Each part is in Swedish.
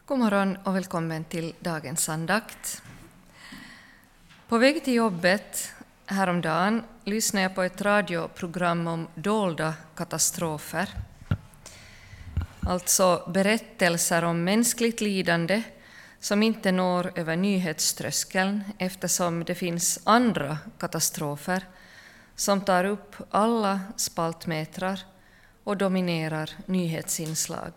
God morgon och välkommen till dagens andakt. På väg till jobbet häromdagen lyssnade jag på ett radioprogram om dolda katastrofer. Alltså berättelser om mänskligt lidande som inte når över nyhetströskeln eftersom det finns andra katastrofer som tar upp alla spaltmetrar och dominerar nyhetsinslag.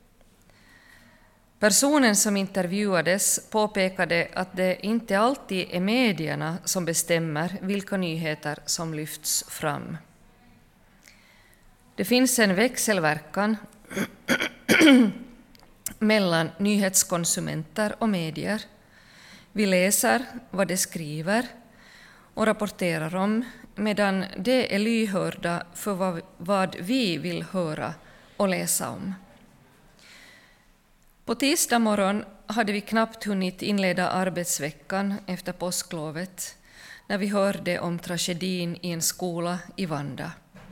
Personen som intervjuades påpekade att det inte alltid är medierna som bestämmer vilka nyheter som lyfts fram. Det finns en växelverkan mellan nyhetskonsumenter och medier. Vi läser vad de skriver och rapporterar om, medan de är lyhörda för vad vi vill höra och läsa om. På tisdag morgon hade vi knappt hunnit inleda arbetsveckan efter påsklovet när vi hörde om tragedin i en skola i Vanda.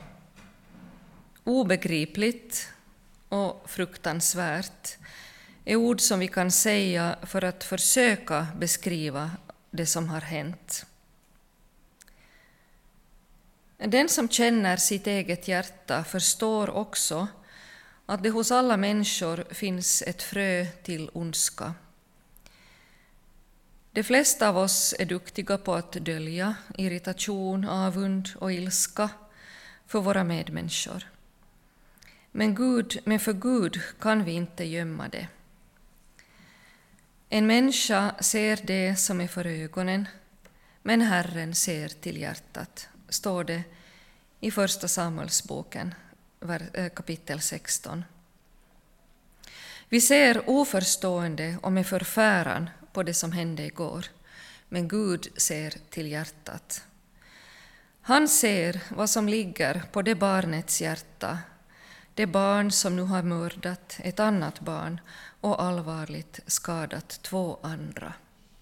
Obegripligt och fruktansvärt är ord som vi kan säga för att försöka beskriva det som har hänt. Den som känner sitt eget hjärta förstår också att det hos alla människor finns ett frö till ondska. De flesta av oss är duktiga på att dölja irritation, avund och ilska för våra medmänniskor. Men för Gud kan vi inte gömma det. En människa ser det som är för ögonen, men Herren ser till hjärtat, står det i Första Samuelsboken, kapitel 16. Vi ser oförstående och med förfäran på det som hände igår, men Gud ser till hjärtat. Han ser vad som ligger på det barnets hjärta, det barn som nu har mördat ett annat barn och allvarligt skadat 2 andra.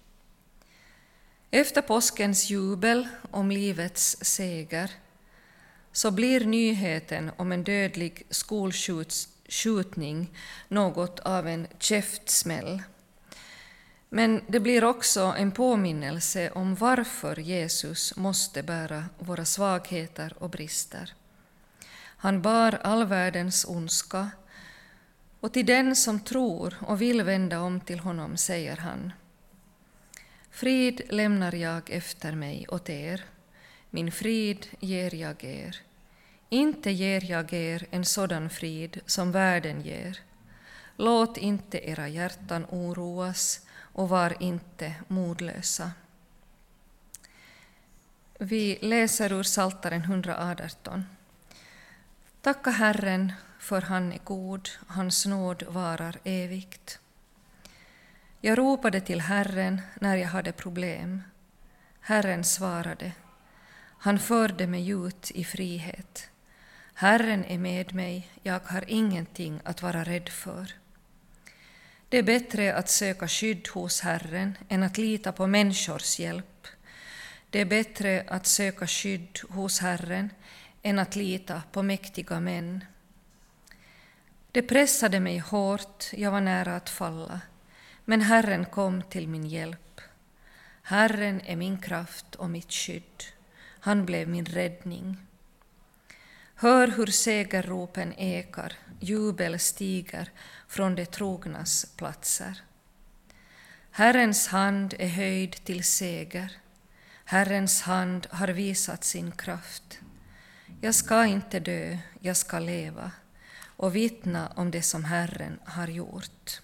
Efter påskens jubel om livets seger så blir nyheten om en dödlig skolskjutning något av en käftsmäll. Men det blir också en påminnelse om varför Jesus måste bära våra svagheter och brister. Han bar all världens ondska, och till den som tror och vill vända om till honom säger han: Frid lämnar jag efter mig åt er, min frid ger jag er. Inte ger jag er en sådan frid som världen ger. Låt inte era hjärtan oroas och var inte modlösa. Vi läser ur Psaltaren 118. Tacka Herren, för han är god, hans nåd varar evigt. Jag ropade till Herren när jag hade problem. Herren svarade. Han förde mig ut i frihet. Herren är med mig, jag har ingenting att vara rädd för. Det är bättre att söka skydd hos Herren än att lita på människors hjälp. Det är bättre att söka skydd hos Herren än att lita på mäktiga män. Det pressade mig hårt, jag var nära att falla, men Herren kom till min hjälp. Herren är min kraft och mitt skydd. Han blev min räddning. Hör hur segerropen ekar, jubel stiger från de trognas platser. Herrens hand är höjd till seger. Herrens hand har visat sin kraft. Jag ska inte dö, jag ska leva och vittna om det som Herren har gjort.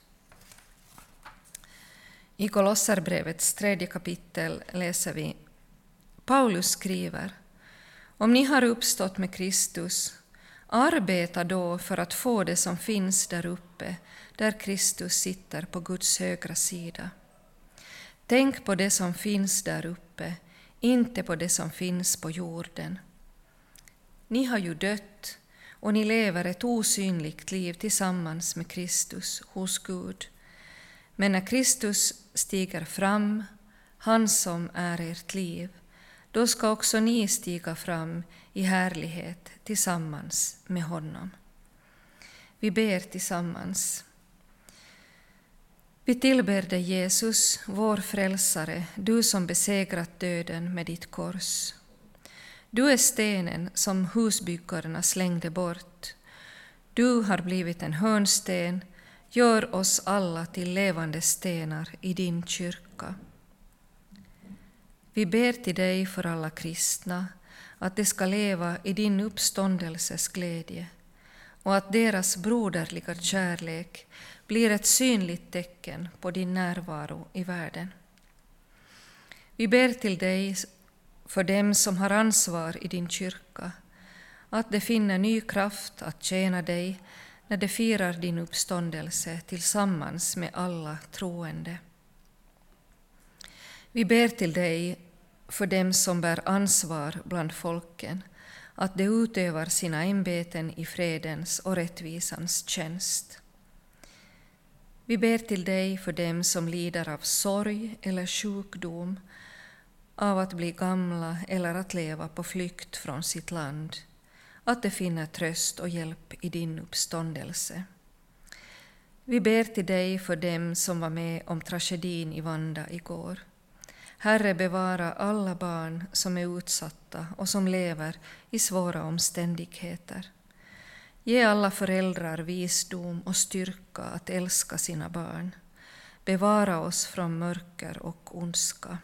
I Kolosserbrevets 3 kapitel läser vi: Paulus skriver: Om ni har uppstått med Kristus, arbeta då för att få det som finns där uppe, där Kristus sitter på Guds högra sida. Tänk på det som finns där uppe, inte på det som finns på jorden. Ni har ju dött och ni lever ett osynligt liv tillsammans med Kristus hos Gud. Men när Kristus stiger fram, han som är ert liv, då ska också ni stiga fram i härlighet tillsammans med honom. Vi ber tillsammans. Vi tillber dig, Jesus, vår frälsare, du som besegrat döden med ditt kors. Du är stenen som husbyggarna slängde bort. Du har blivit en hörnsten, gör oss alla till levande stenar i din kyrka. Vi ber till dig för alla kristna, att de ska leva i din uppståndelses glädje och att deras broderliga kärlek blir ett synligt tecken på din närvaro i världen. Vi ber till dig för dem som har ansvar i din kyrka, att de finner ny kraft att tjäna dig när de firar din uppståndelse tillsammans med alla troende. Vi ber till dig för dem som bär ansvar bland folken, att de utövar sina ämbeten i fredens och rättvisans tjänst. Vi ber till dig för dem som lider av sorg eller sjukdom, av att bli gamla eller att leva på flykt från sitt land, att de finner tröst och hjälp i din uppståndelse. Vi ber till dig för dem som var med om tragedin i Vanda igår. Herre, bevara alla barn som är utsatta och som lever i svåra omständigheter. Ge alla föräldrar visdom och styrka att älska sina barn. Bevara oss från mörker och ondska.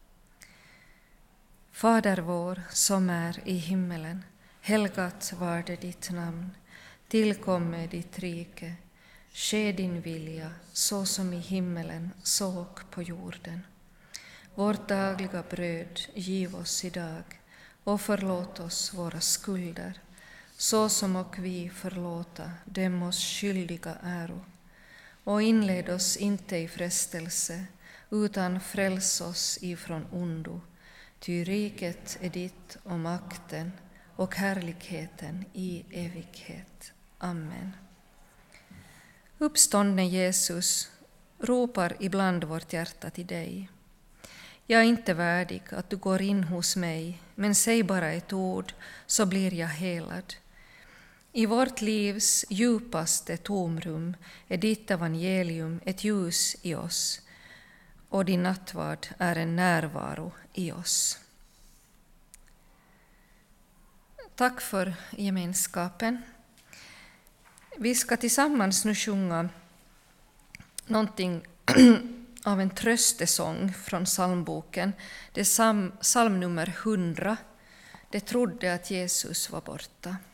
Fader vår som är i himmelen, helgat varde ditt namn. Tillkomme ditt rike. Ske din vilja, så som i himmelen, så och på jorden. Vårt dagliga bröd giv oss idag och förlåt oss våra skulder, så som och vi förlåta dem oss skyldiga äro. Och inled oss inte i frestelse, utan fräls oss ifrån ondo. Ty riket är ditt och makten och härligheten i evighet. Amen. Uppståndne Jesus ropar ibland vårt hjärta till dig. Jag är inte värdig att du går in hos mig, men säg bara ett ord så blir jag helad. I vårt livs djupaste tomrum är ditt evangelium ett ljus i oss, och din nattvard är en närvaro i oss. Tack för gemenskapen. Vi ska tillsammans nu sjunga någonting av en tröstesång från psalmboken. Det är psalm nummer 100. Det trodde att Jesus var borta.